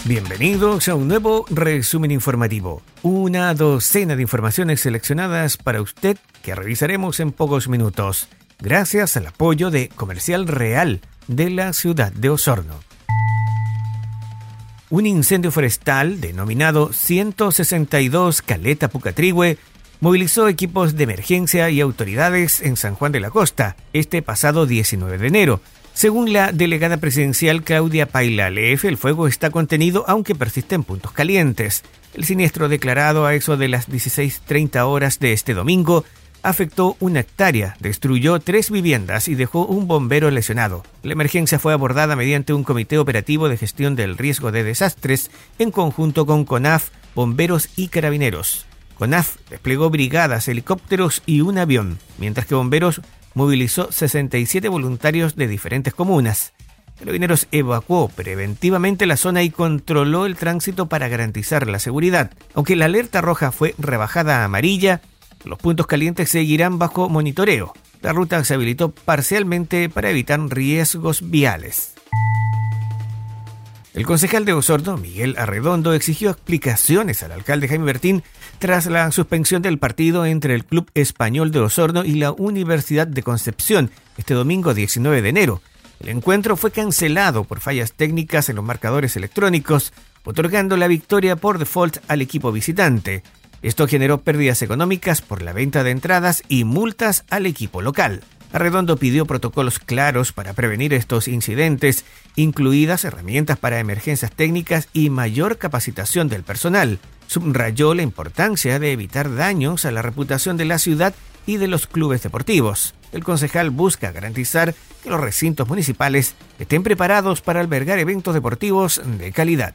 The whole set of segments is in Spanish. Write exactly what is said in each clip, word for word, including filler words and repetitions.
Bienvenidos a un nuevo resumen informativo. Una docena de informaciones seleccionadas para usted que revisaremos en pocos minutos, gracias al apoyo de Comercial Real de la ciudad de Osorno. Un incendio forestal denominado ciento sesenta y dos Caleta Pucatrihue movilizó equipos de emergencia y autoridades en San Juan de la Costa este pasado diecinueve de enero. Según la delegada presidencial Claudia Paila Leef, el fuego está contenido aunque persiste en puntos calientes. El siniestro declarado a eso de las dieciséis treinta horas de este domingo afectó una hectárea, destruyó tres viviendas y dejó un bombero lesionado. La emergencia fue abordada mediante un comité operativo de gestión del riesgo de desastres en conjunto con CONAF, bomberos y carabineros. CONAF desplegó brigadas, helicópteros y un avión, mientras que bomberos movilizó sesenta y siete voluntarios de diferentes comunas. Carabineros evacuó preventivamente la zona y controló el tránsito para garantizar la seguridad. Aunque la alerta roja fue rebajada a amarilla, los puntos calientes seguirán bajo monitoreo. La ruta se habilitó parcialmente para evitar riesgos viales. El concejal de Osorno, Miguel Arredondo, exigió explicaciones al alcalde Jaime Bertín tras la suspensión del partido entre el Club Español de Osorno y la Universidad de Concepción este domingo diecinueve de enero. El encuentro fue cancelado por fallas técnicas en los marcadores electrónicos, otorgando la victoria por default al equipo visitante. Esto generó pérdidas económicas por la venta de entradas y multas al equipo local. Arredondo pidió protocolos claros para prevenir estos incidentes, incluidas herramientas para emergencias técnicas y mayor capacitación del personal. Subrayó la importancia de evitar daños a la reputación de la ciudad y de los clubes deportivos. El concejal busca garantizar que los recintos municipales estén preparados para albergar eventos deportivos de calidad.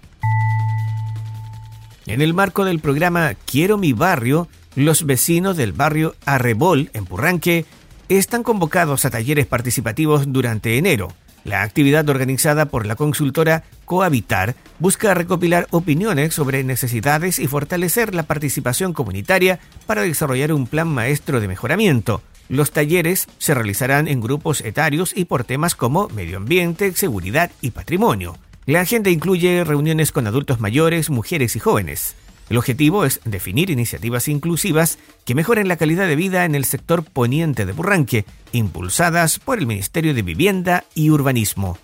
En el marco del programa Quiero mi barrio, los vecinos del barrio Arrebol, en Purranque, están convocados a talleres participativos durante enero. La actividad organizada por la consultora Cohabitar busca recopilar opiniones sobre necesidades y fortalecer la participación comunitaria para desarrollar un plan maestro de mejoramiento. Los talleres se realizarán en grupos etarios y por temas como medio ambiente, seguridad y patrimonio. La agenda incluye reuniones con adultos mayores, mujeres y jóvenes. El objetivo es definir iniciativas inclusivas que mejoren la calidad de vida en el sector poniente de Purranque, impulsadas por el Ministerio de Vivienda y Urbanismo.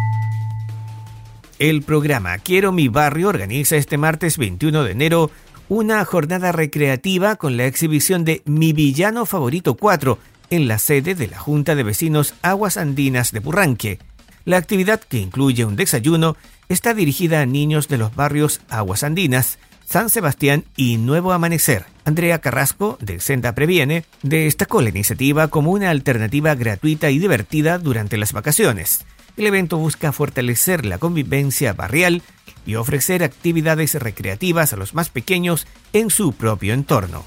El programa Quiero mi barrio organiza este martes veintiuno de enero una jornada recreativa con la exhibición de Mi Villano Favorito cuatro en la sede de la Junta de Vecinos Aguas Andinas de Purranque. La actividad, que incluye un desayuno, está dirigida a niños de los barrios Aguas Andinas, San Sebastián y Nuevo Amanecer. Andrea Carrasco, de Senda Previene, destacó la iniciativa como una alternativa gratuita y divertida durante las vacaciones. El evento busca fortalecer la convivencia barrial y ofrecer actividades recreativas a los más pequeños en su propio entorno.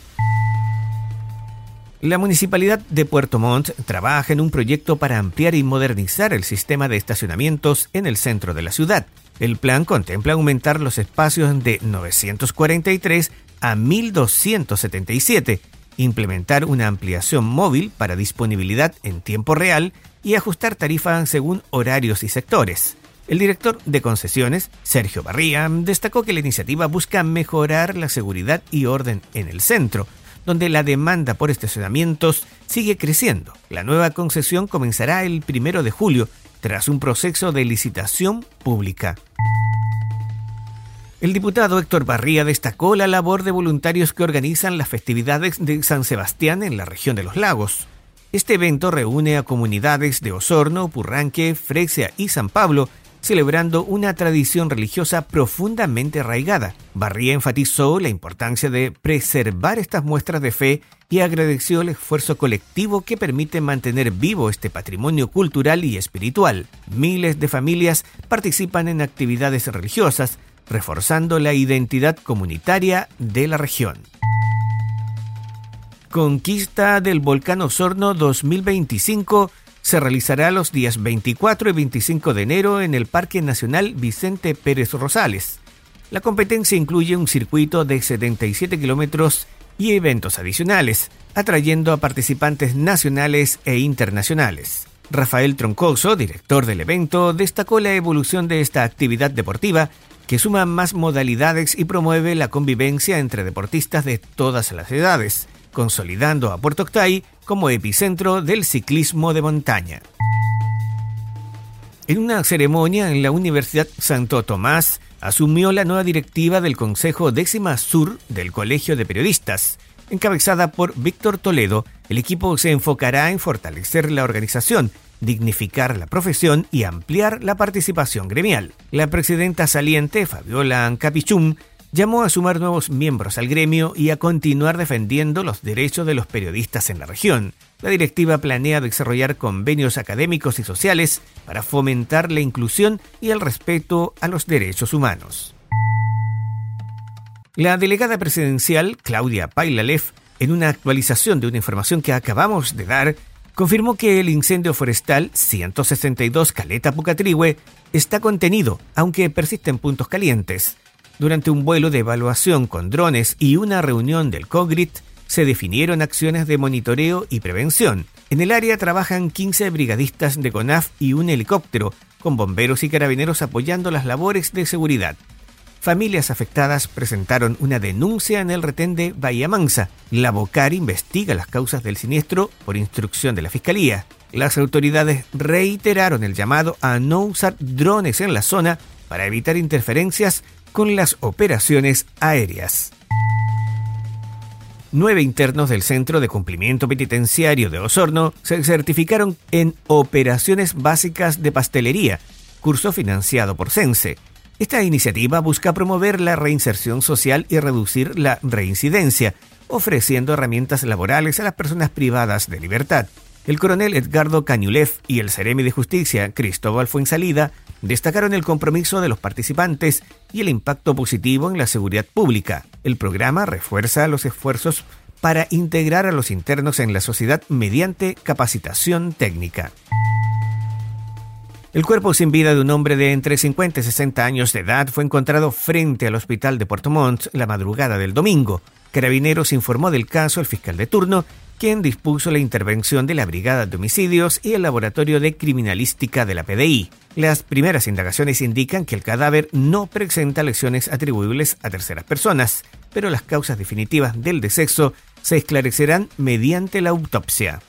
La Municipalidad de Puerto Montt trabaja en un proyecto para ampliar y modernizar el sistema de estacionamientos en el centro de la ciudad. El plan contempla aumentar los espacios de novecientos cuarenta y tres a mil doscientos setenta y siete, implementar una ampliación móvil para disponibilidad en tiempo real y ajustar tarifas según horarios y sectores. El director de concesiones, Sergio Barría, destacó que la iniciativa busca mejorar la seguridad y orden en el centro, donde la demanda por estacionamientos sigue creciendo. La nueva concesión comenzará el primero de julio, tras un proceso de licitación pública. El diputado Héctor Barría destacó la labor de voluntarios que organizan las festividades de San Sebastián en la región de los Lagos. Este evento reúne a comunidades de Osorno, Purranque, Fresia y San Pablo, celebrando una tradición religiosa profundamente arraigada. Barría enfatizó la importancia de preservar estas muestras de fe y agradeció el esfuerzo colectivo que permite mantener vivo este patrimonio cultural y espiritual. Miles de familias participan en actividades religiosas, reforzando la identidad comunitaria de la región. Conquista del Volcán Osorno dos mil veinticinco se realizará los días veinticuatro y veinticinco de enero en el Parque Nacional Vicente Pérez Rosales. La competencia incluye un circuito de setenta y siete kilómetros y eventos adicionales, atrayendo a participantes nacionales e internacionales. Rafael Troncoso, director del evento, destacó la evolución de esta actividad deportiva que suma más modalidades y promueve la convivencia entre deportistas de todas las edades, consolidando a Puerto Octay como epicentro del ciclismo de montaña. En una ceremonia en la Universidad Santo Tomás, asumió la nueva directiva del Consejo Décima Sur del Colegio de Periodistas. Encabezada por Víctor Toledo, el equipo se enfocará en fortalecer la organización, dignificar la profesión y ampliar la participación gremial. La presidenta saliente, Fabiola Ancapichum, llamó a sumar nuevos miembros al gremio y a continuar defendiendo los derechos de los periodistas en la región. La directiva planea desarrollar convenios académicos y sociales para fomentar la inclusión y el respeto a los derechos humanos. La delegada presidencial, Claudia Paillalef, en una actualización de una información que acabamos de dar, confirmó que el incendio forestal ciento sesenta y dos Caleta Pucatrihue está contenido, aunque persisten puntos calientes. Durante un vuelo de evaluación con drones y una reunión del COGRIT, se definieron acciones de monitoreo y prevención. En el área trabajan quince brigadistas de CONAF y un helicóptero, con bomberos y carabineros apoyando las labores de seguridad. Familias afectadas presentaron una denuncia en el retén de Bahía Mansa. La Bocar investiga las causas del siniestro por instrucción de la Fiscalía. Las autoridades reiteraron el llamado a no usar drones en la zona para evitar interferencias con las operaciones aéreas. Nueve internos del Centro de Cumplimiento Penitenciario de Osorno se certificaron en Operaciones Básicas de Pastelería, curso financiado por CENSE. Esta iniciativa busca promover la reinserción social y reducir la reincidencia, ofreciendo herramientas laborales a las personas privadas de libertad. El coronel Edgardo Cañulef y el seremi de Justicia, Cristóbal Fuensalida, destacaron el compromiso de los participantes y el impacto positivo en la seguridad pública. El programa refuerza los esfuerzos para integrar a los internos en la sociedad mediante capacitación técnica. El cuerpo sin vida de un hombre de entre cincuenta y sesenta años de edad fue encontrado frente al hospital de Puerto Montt la madrugada del domingo. Carabineros informó del caso al fiscal de turno, quien dispuso la intervención de la Brigada de Homicidios y el Laboratorio de Criminalística de la P D I. Las primeras indagaciones indican que el cadáver no presenta lesiones atribuibles a terceras personas, pero las causas definitivas del deceso se esclarecerán mediante la autopsia.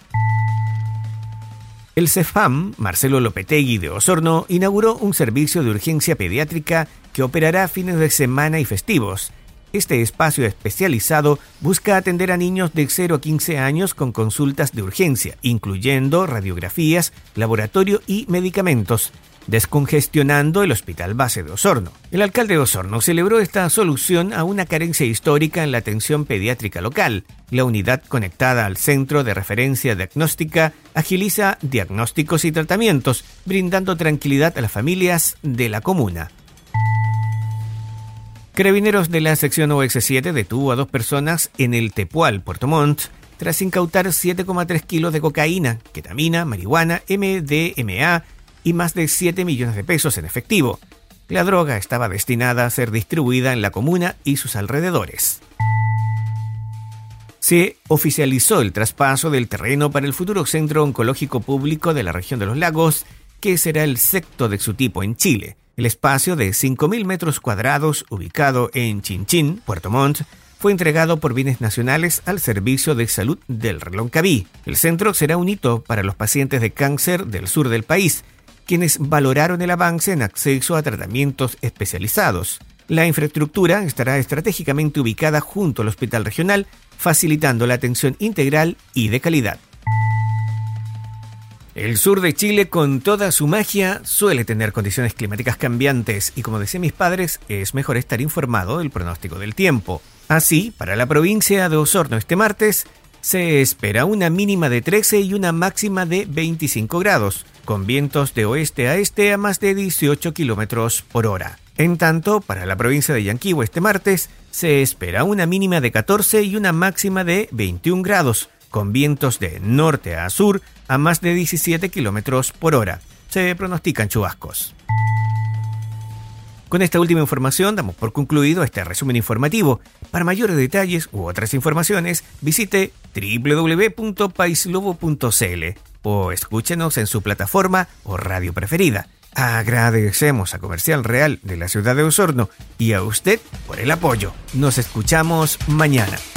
El CEFAM, Marcelo Lopetegui de Osorno, inauguró un servicio de urgencia pediátrica que operará fines de semana y festivos. Este espacio especializado busca atender a niños de cero a quince años con consultas de urgencia, incluyendo radiografías, laboratorio y medicamentos, descongestionando el Hospital Base de Osorno. El alcalde de Osorno celebró esta solución a una carencia histórica en la atención pediátrica local. La unidad conectada al Centro de Referencia Diagnóstica agiliza diagnósticos y tratamientos, brindando tranquilidad a las familias de la comuna. Carabineros de la sección O S siete detuvo a dos personas en el Tepual, Puerto Montt, tras incautar siete coma tres kilos de cocaína, ketamina, marihuana, M D M A y más de siete millones de pesos en efectivo. La droga estaba destinada a ser distribuida en la comuna y sus alrededores. Se oficializó el traspaso del terreno para el futuro Centro Oncológico Público de la región de los Lagos, que será el sexto de su tipo en Chile. El espacio de cinco mil metros cuadrados, ubicado en Chinchín, Puerto Montt, fue entregado por Bienes Nacionales al Servicio de Salud del Reloncaví. El centro será un hito para los pacientes de cáncer del sur del país, quienes valoraron el avance en acceso a tratamientos especializados. La infraestructura estará estratégicamente ubicada junto al Hospital Regional, facilitando la atención integral y de calidad. El sur de Chile, con toda su magia, suele tener condiciones climáticas cambiantes y, como decían mis padres, es mejor estar informado del pronóstico del tiempo. Así, para la provincia de Osorno este martes, se espera una mínima de trece y una máxima de veinticinco grados, con vientos de oeste a este a más de dieciocho kilómetros por hora. En tanto, para la provincia de Yanquihue este martes, se espera una mínima de catorce y una máxima de veintiún grados, con vientos de norte a sur a más de diecisiete kilómetros por hora. Se pronostican chubascos. Con esta última información damos por concluido este resumen informativo. Para mayores detalles u otras informaciones, visite doble u doble u doble u punto paislobo punto c l o escúchenos en su plataforma o radio preferida. Agradecemos a Comercial Real de la ciudad de Osorno y a usted por el apoyo. Nos escuchamos mañana.